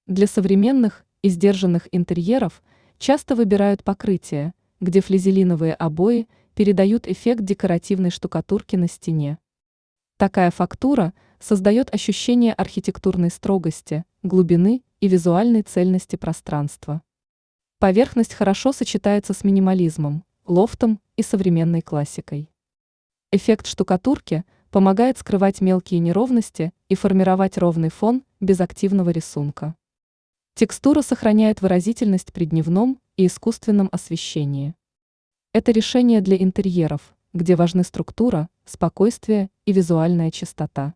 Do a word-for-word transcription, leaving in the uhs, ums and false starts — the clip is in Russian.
Для современных и сдержанных интерьеров часто выбирают покрытие, где флизелиновые обои передают эффект декоративной штукатурки на стене. Такая фактура создает ощущение архитектурной строгости, глубины и визуальной цельности пространства. Поверхность хорошо сочетается с минимализмом, лофтом и современной классикой. Эффект штукатурки помогает скрывать мелкие неровности и формировать ровный фон без активного рисунка. Текстура сохраняет выразительность при дневном и искусственном освещении. Это решение для интерьеров, где важны структура, спокойствие и визуальная чистота.